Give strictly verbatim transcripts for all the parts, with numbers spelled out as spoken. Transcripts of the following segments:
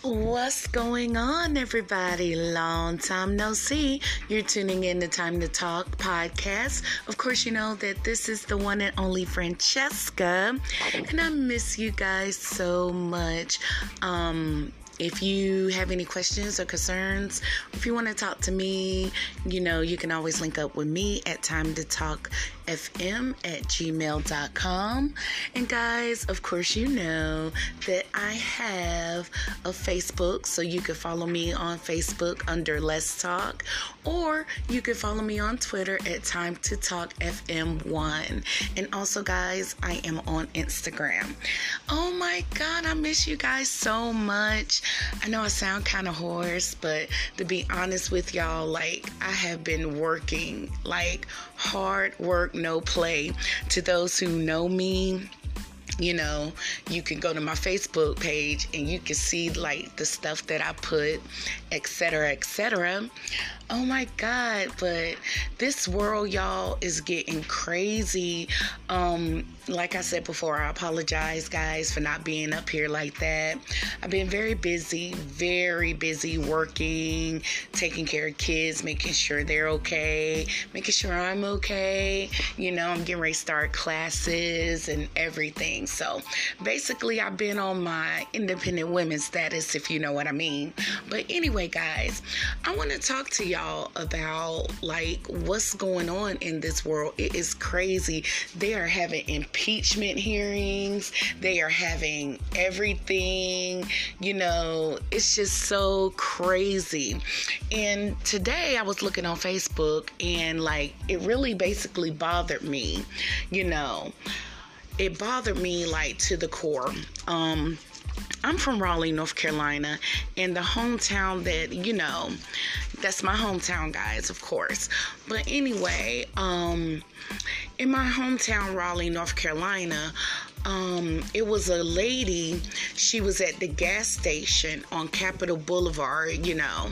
What's going on, everybody? Long time no see. You're tuning in to Time to Talk podcast. Of course, you know that this is the one and only Francesca, and I miss you guys so much. Um, if you have any questions or concerns, if you want to talk to me, you know, you can always link up with me at time to talk f m at gmail dot com. And guys, of course, you know that I have a Facebook, so you can follow me on Facebook under Let's Talk, or you can follow me on Twitter at Time to Talk F M one. And also, guys, I am on Instagram. Oh my God, I miss you guys so much. I know I sound kind of hoarse, but to be honest with y'all, like, I have been working, like, hard work, no play. To those who know me, you know, you can go to my Facebook page and you can see, like, the stuff that I put, et cetera, et cetera. Oh my God, but this world, y'all, is getting crazy. Um, like I said before, I apologize, guys, for not being up here like that. I've been very busy, very busy working, taking care of kids, making sure they're okay, making sure I'm okay. You know, I'm getting ready to start classes and everything. So basically, I've been on my independent women status, if you know what I mean. But anyway, guys, I want to talk to y'all about, like, what's going on in this world. It is crazy. They are having impeachment hearings. They are having everything. You know, it's just so crazy. And today I was looking on Facebook and, like, it really basically bothered me. You know, it bothered me, like, to the core. Um, I'm from Raleigh, North Carolina, and the hometown that, you know, that's my hometown, guys, of course. But anyway, um, in my hometown, Raleigh, North Carolina, um, it was a lady. She was at the gas station on Capitol Boulevard, you know,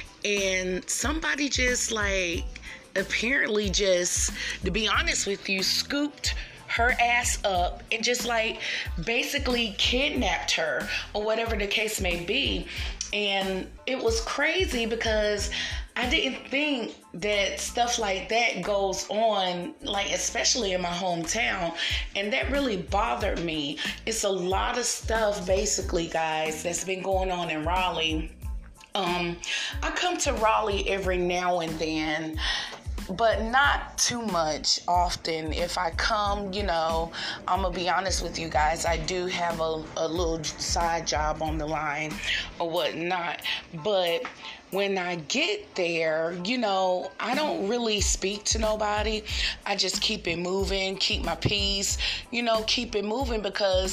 and somebody just, like, apparently just, to be honest with you, scooped her ass up and just, like, basically kidnapped her or whatever the case may be. And it was crazy because I didn't think that stuff like that goes on, like, especially in my hometown. And that really bothered me. It's a lot of stuff, basically, guys, that's been going on in Raleigh. Um, I come to Raleigh every now and then, but not too much often. If I come, you know, I'm gonna be honest with you guys, I do have a, a little side job on the line or whatnot. But when I get there, you know, I don't really speak to nobody. I just keep it moving, keep my peace, you know, keep it moving, because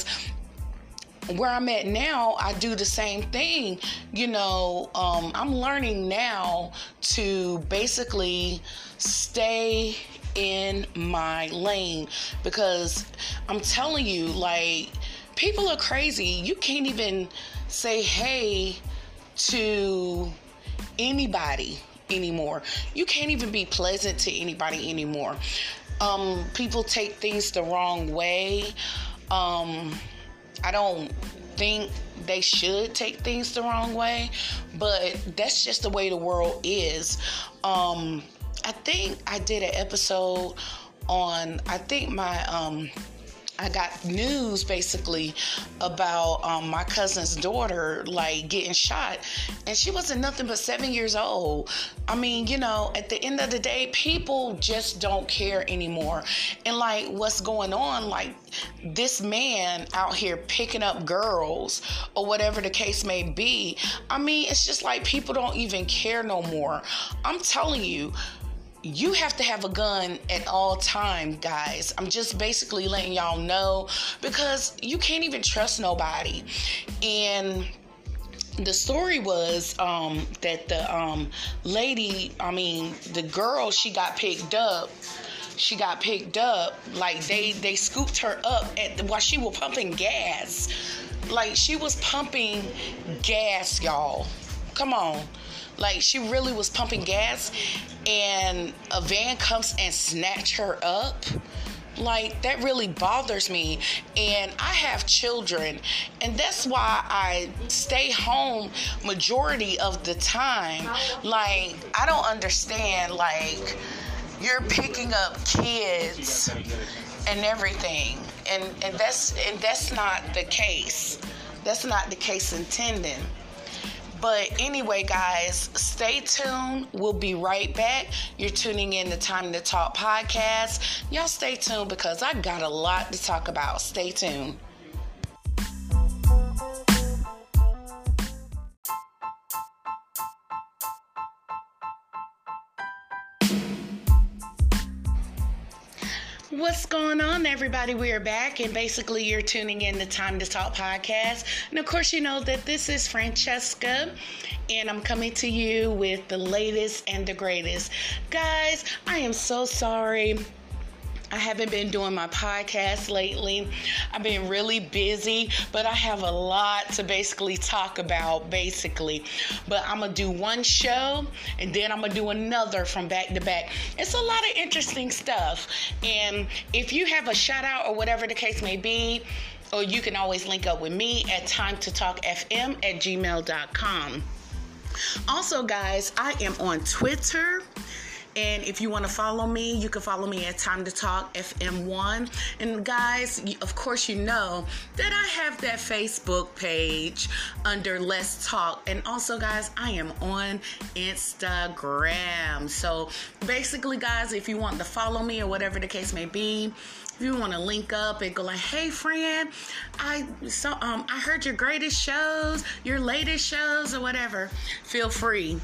where I'm at now, I do the same thing. You know, um, I'm learning now to basically stay in my lane, because I'm telling you, like, people are crazy. You can't even say hey to anybody anymore. You can't even be pleasant to anybody anymore. Um, people take things the wrong way. Um, I don't think they should take things the wrong way, but that's just the way the world is. Um, I think I did an episode on, I think my, um, I got news basically about um, my cousin's daughter, like, getting shot, and she wasn't nothing but seven years old. I mean, you know, at the end of the day, people just don't care anymore. And, like, what's going on, like, this man out here picking up girls or whatever the case may be. I mean, it's just like people don't even care no more. I'm telling you, you have to have a gun at all times, guys. I'm just basically letting y'all know, because you can't even trust nobody. And the story was um, that the um, lady, I mean, the girl, she got picked up. She got picked up. Like, they, they scooped her up at the, while she was pumping gas. Like, she was pumping gas, y'all. Come on. Like, she really was pumping gas, and a van comes and snatch her up. Like, that really bothers me. And I have children, and that's why I stay home majority of the time. Like, I don't understand, like, you're picking up kids and everything, and and that's and that's not the case. That's not the case intended. But anyway, guys, stay tuned. We'll be right back. You're tuning in to Time to Talk podcast. Y'all stay tuned because I got a lot to talk about. Stay tuned. What's going on, everybody? We are back, and basically you're tuning in to Time to Talk podcast. And of course, you know that this is Francesca, and I'm coming to you with the latest and the greatest. Guys, I am so sorry I haven't been doing my podcast lately. I've been really busy, but I have a lot to basically talk about, basically. But I'm going to do one show, and then I'm going to do another from back to back. It's a lot of interesting stuff. And if you have a shout out or whatever the case may be, or you can always link up with me at time to talk f m at gmail dot com. Also, guys, I am on Twitter. And if you want to follow me, you can follow me at Time to Talk F M one. And guys, of course, you know that I have that Facebook page under Let's Talk. And also, guys, I am on Instagram. So basically, guys, if you want to follow me or whatever the case may be, if you want to link up and go like, hey, friend, I so um I heard your greatest shows, your latest shows or whatever, feel free.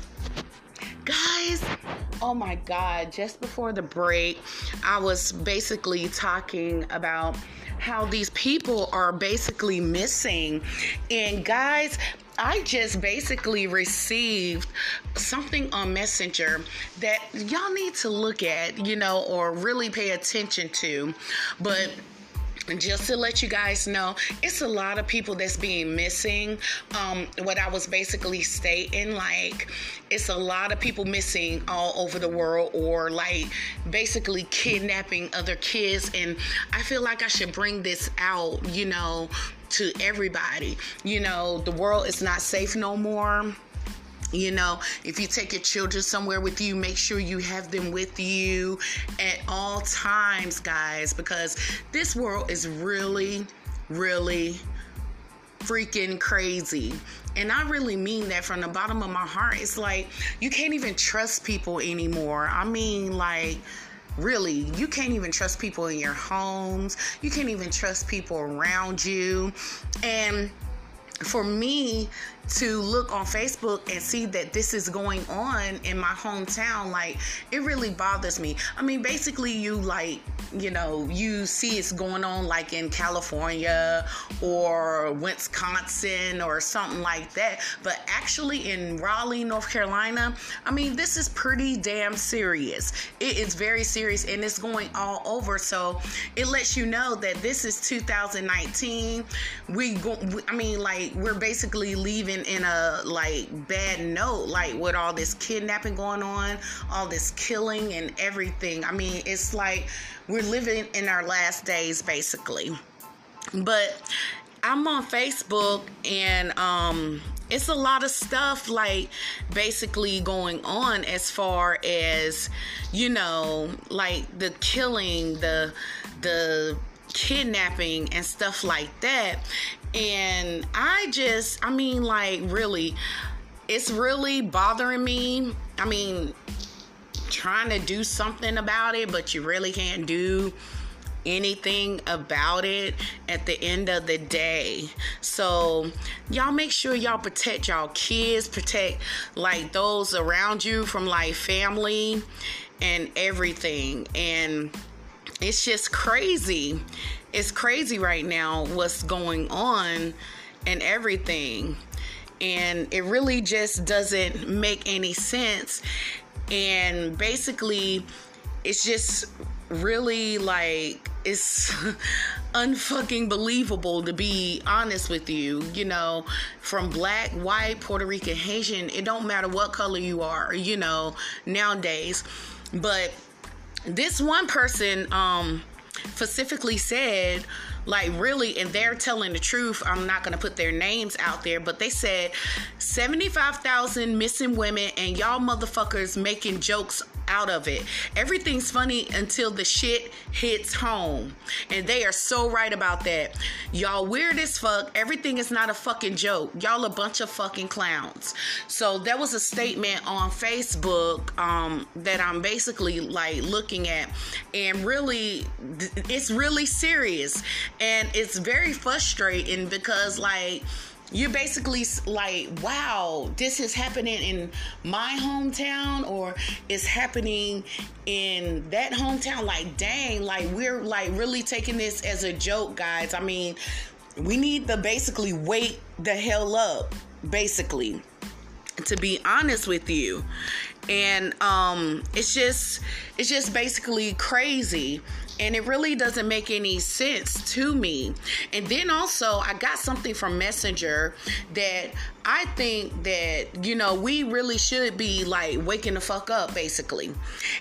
Guys, oh my God, just before the break, I was basically talking about how these people are basically missing. And guys, I just basically received something on Messenger that y'all need to look at, you know, or really pay attention to. But just to let you guys know, it's a lot of people that's being missing. Um, what I was basically stating, like, it's a lot of people missing all over the world, or like basically kidnapping other kids. And I feel like I should bring this out, you know, to everybody. You know, the world is not safe no more. You know, if you take your children somewhere with you, make sure you have them with you at all times, guys, because this world is really, really freaking crazy. And I really mean that from the bottom of my heart. It's like you can't even trust people anymore. I mean, like, really, you can't even trust people in your homes. You can't even trust people around you. And for me to look on Facebook and see that this is going on in my hometown, like, it really bothers me. I mean, basically, you like, you know, you see it's going on like in California or Wisconsin or something like that. But actually in Raleigh, North Carolina, I mean, this is pretty damn serious. It is very serious, and it's going all over. So it lets you know that this is two thousand nineteen. We go, I mean, like, we're basically leaving in a like bad note, like with all this kidnapping going on, all this killing and everything. I mean, it's like we're living in our last days, basically. But I'm on Facebook, and um it's a lot of stuff like basically going on as far as, you know, like the killing, the the kidnapping and stuff like that. And I just, I mean, like, really, it's really bothering me. I mean, trying to do something about it, but you really can't do anything about it at the end of the day. So y'all make sure y'all protect y'all kids, protect like those around you from like family and everything. And it's just crazy. It's crazy right now what's going on and everything. And it really just doesn't make any sense. And basically, it's just really like, it's unfucking believable, to be honest with you. You know, from black, white, Puerto Rican, Haitian, it don't matter what color you are, you know, nowadays. But this one person, um, specifically said, like, really, and they're telling the truth. I'm not going to put their names out there, but they said seventy-five thousand missing women, and y'all motherfuckers making jokes out of it. Everything's funny until the shit hits home. And they are so right about that. Y'all weird as fuck. Everything is not a fucking joke. Y'all a bunch of fucking clowns. So there was a statement on Facebook um, that I'm basically like looking at, and really, it's really serious. And it's very frustrating because, like, you're basically like, wow, this is happening in my hometown, or it's happening in that hometown. Like, dang, like, we're like really taking this as a joke, guys. I mean, we need to basically wake the hell up, basically, to be honest with you. And um, it's just, it's just basically crazy. And it really doesn't make any sense to me. And then also, I got something from Messenger that I think that, you know, we really should be like waking the fuck up, basically.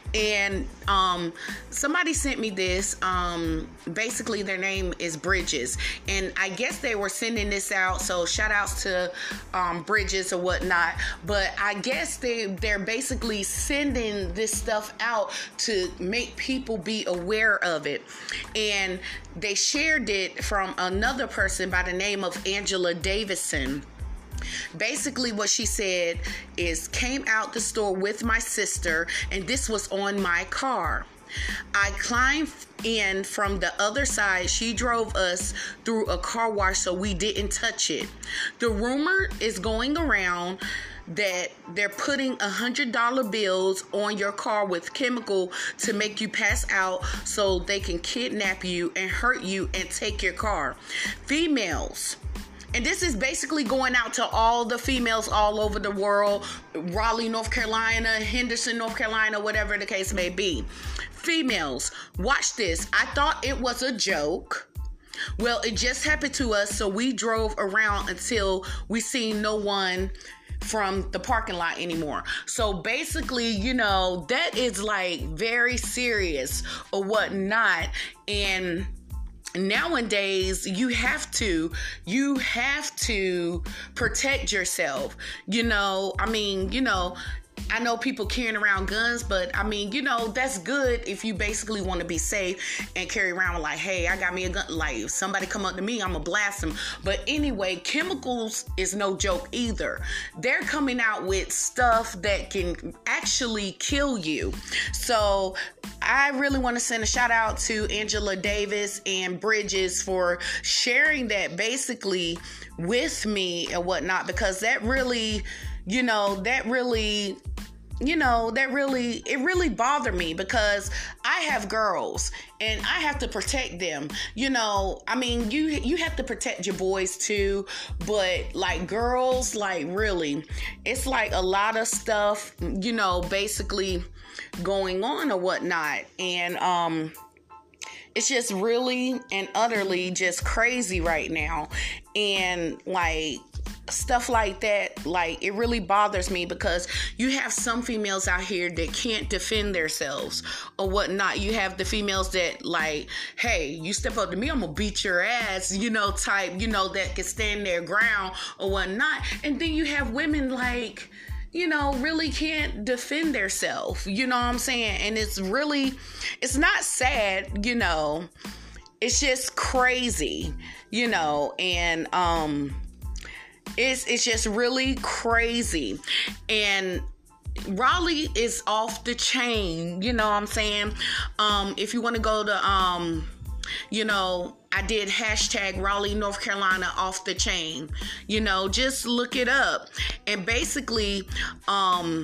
And um, somebody sent me this. Um, basically, their name is Bridges. And I guess they were sending this out. So shout outs to um, Bridges or whatnot. But I guess they, they're basically sending this stuff out to make people be aware of of it. And they shared it from another person by the name of Angela Davison. Basically what she said is, came out the store with my sister, and this was on my car. I climbed in from the other side. She drove us through a car wash so we didn't touch it. The rumor is going around that they're putting one hundred dollar bills on your car with chemical to make you pass out so they can kidnap you and hurt you and take your car. Females, and this is basically going out to all the females all over the world, Raleigh, North Carolina, Henderson, North Carolina, whatever the case may be. Females, watch this. I thought it was a joke. Well, it just happened to us, so we drove around until we seen no one from the parking lot anymore. So basically, you know, that is like very serious or whatnot. And nowadays, you have to, you have to protect yourself. You know, I mean, you know, I know people carrying around guns, but I mean, you know, that's good if you basically want to be safe and carry around like, hey, I got me a gun. Like, if somebody come up to me, I'm gonna blast them. But anyway, chemicals is no joke either. They're coming out with stuff that can actually kill you. So I really want to send a shout out to Angela Davis and Bridges for sharing that basically with me and whatnot, because that really, you know, that really, you know, that really, it really bothered me, because I have girls and I have to protect them. You know, I mean, you, you have to protect your boys too, but like girls, like really, it's like a lot of stuff, you know, basically going on or whatnot. And, um, it's just really and utterly just crazy right now. And like, stuff like that, like, it really bothers me, because you have some females out here that can't defend themselves or whatnot. You have the females that like, hey, you step up to me, I'm gonna beat your ass, you know, type, you know, that can stand their ground or whatnot. And then you have women like, you know, really can't defend themselves, you know what I'm saying? And it's really, it's not sad, you know, it's just crazy, you know, and um It's it's just really crazy. And Raleigh is off the chain, you know what I'm saying? Um, if you want to go to, um, you know, I did hashtag Raleigh, North Carolina off the chain. You know, just look it up. And basically, um,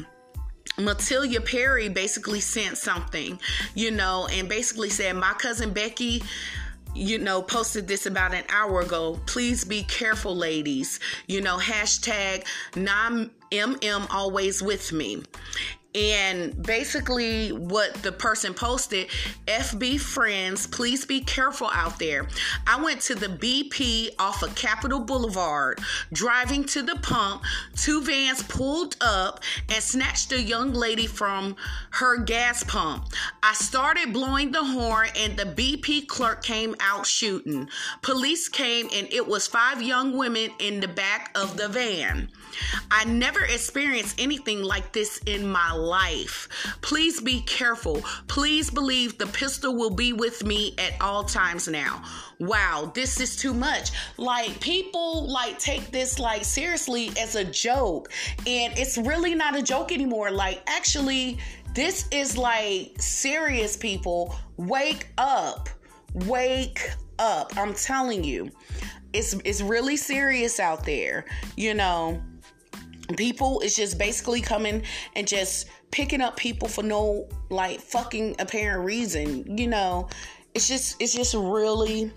Matilda Perry basically sent something, you know, and basically said, my cousin Becky, you know, posted this about an hour ago. Please be careful, ladies. You know, hashtag non M M always with me. And basically what the person posted, F B friends, please be careful out there. I went to the B P off of Capitol Boulevard, driving to the pump. Two vans pulled up and snatched a young lady from her gas pump. I started blowing the horn and the B P clerk came out shooting. Police came and it was five young women in the back of the van. I never experienced anything like this in my life. Please be careful. Please believe the pistol will be with me at all times now. Wow, this is too much. Like, people like take this like seriously as a joke, and it's really not a joke anymore. Like, actually, this is like serious, people. Wake up. Wake up. I'm telling you. It's it's really serious out there. You know, people is just basically coming and just picking up people for no like fucking apparent reason. You know, it's just it's just really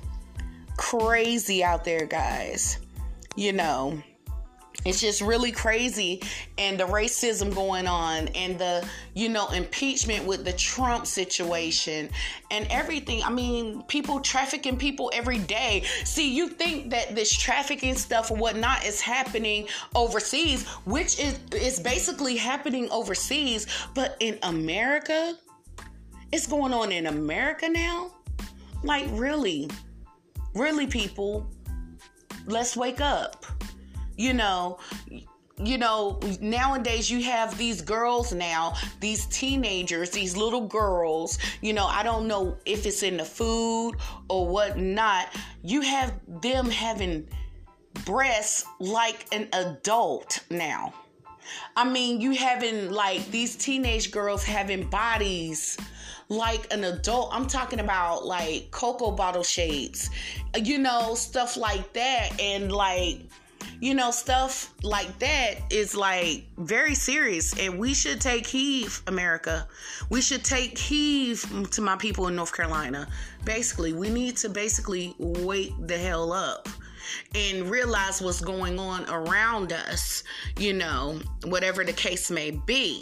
crazy out there, guys. You know, it's just really crazy. And the racism going on, and the, you know, impeachment with the Trump situation and everything. I mean, people trafficking people every day. See, you think that this trafficking stuff and whatnot is happening overseas, which is, is basically happening overseas. But in America, it's going on in America now. Like, really? Really, people? Let's wake up. You know, you know, nowadays you have these girls now, these teenagers, these little girls, you know, I don't know if it's in the food or whatnot. You have them having breasts like an adult now. I mean, you having like these teenage girls having bodies like an adult. I'm talking about like cocoa bottle shapes, you know, stuff like that. And like, you know, stuff like that is like very serious, and we should take heed, America. We should take heed to my people in North Carolina. Basically, we need to basically wake the hell up and realize what's going on around us, you know, whatever the case may be.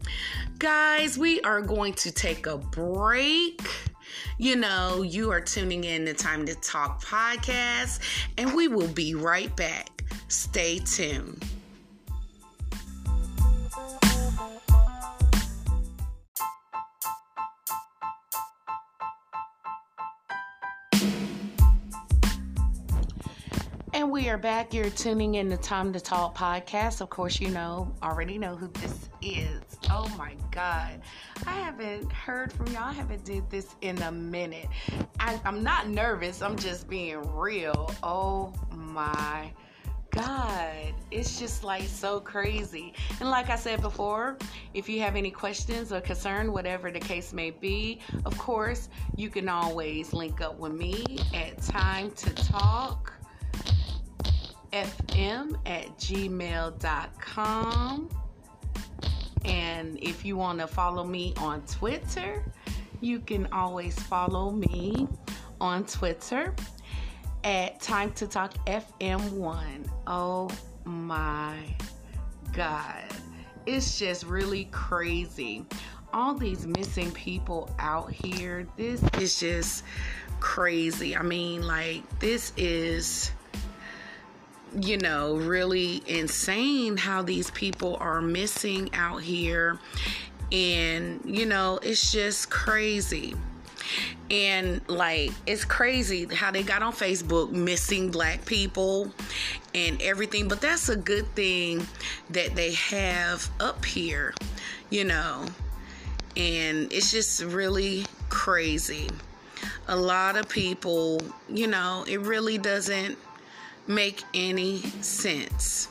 Guys, we are going to take a break. You know, you are tuning in to Time to Talk podcast, and we will be right back. Stay tuned. And we are back. You're tuning in to Time to Talk podcast. Of course, you know, already know who this is. Oh my God. I haven't heard from y'all. I haven't did this in a minute. I, I'm not nervous. I'm just being real. Oh my God. It's just like so crazy. And like I said before, if you have any questions or concern, whatever the case may be, of course, you can always link up with me at Time to Talk fm at gmail dot com. And if you want to follow me on Twitter, you can always follow me on Twitter at Time to Talk F M one. Oh my God. It's just really crazy. All these missing people out here. This is just crazy. I mean, like, this is, you know, really insane how these people are missing out here. And, you know, it's just crazy. And like, it's crazy how they got on Facebook missing black people and everything. But that's a good thing that they have up here, you know. And it's just really crazy. A lot of people, you know, it really doesn't make any sense.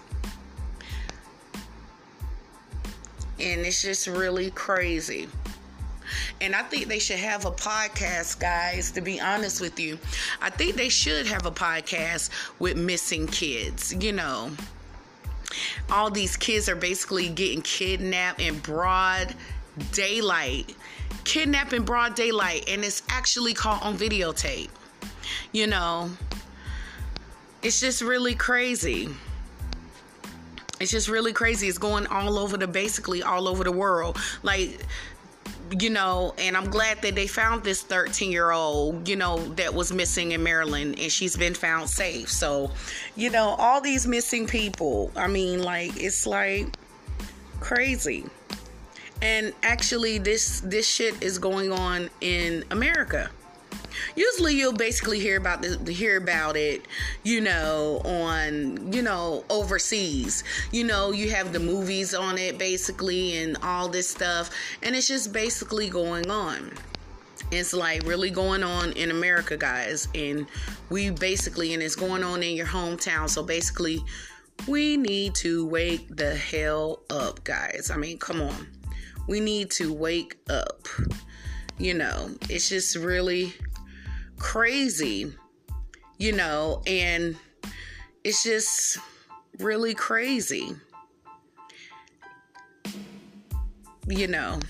And it's just really crazy. And I think they should have a podcast, guys, to be honest with you. I think they should have a podcast with missing kids. You know, all these kids are basically getting kidnapped in broad daylight. Kidnapped in broad daylight. And it's actually caught on videotape. You know, it's just really crazy. It's just really crazy. It's going all over the, basically all over the world. Like, you know, and I'm glad that they found this thirteen year old, you know, that was missing in Maryland, and she's been found safe. So, you know, all these missing people, I mean, like, it's like crazy. And actually this, this shit is going on in America. Usually you'll basically hear about the hear about it, you know, on, you know, overseas. You know, you have the movies on it basically and all this stuff, and it's just basically going on. It's like really going on in America, guys, and we basically, and it's going on in your hometown. So basically, we need to wake the hell up, guys. I mean, come on. We need to wake up. You know, it's just really crazy, you know, and it's just really crazy, you know,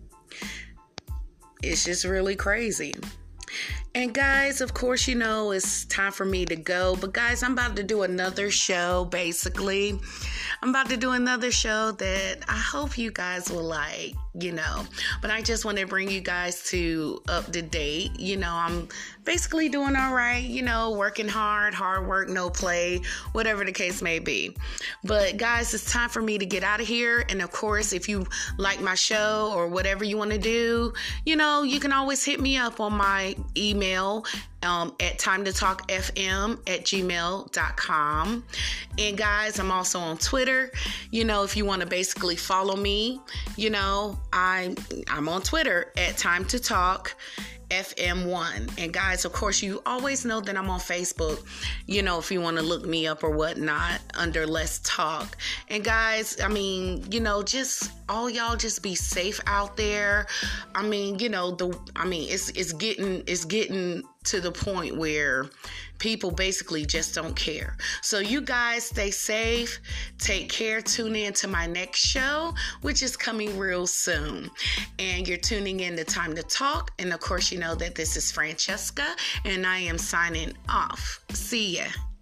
it's just really crazy. And guys, of course, you know, it's time for me to go, but guys, I'm about to do another show, basically. I'm about to do another show that I hope you guys will like, you know, but I just want to bring you guys to up to date. You know, I'm basically doing all right, you know, working hard, hard work, no play, whatever the case may be. But guys, it's time for me to get out of here. And of course, if you like my show or whatever you want to do, you know, you can always hit me up on my email Um, at time to talk f m at gmail dot com. And guys, I'm also on Twitter. You know, if you want to basically follow me, you know, I, I'm on Twitter at time to talk F M one. And guys, of course, you always know that I'm on Facebook, you know, if you want to look me up or whatnot under Let's Talk. And guys, I mean, you know, just all y'all just be safe out there. I mean, you know, the I mean, it's it's getting it's getting to the point where people basically just don't care. So you guys stay safe, take care, tune in to my next show, which is coming real soon. And you're tuning in to Time to Talk. And of course, you know that this is Francesca, and I am signing off. See ya.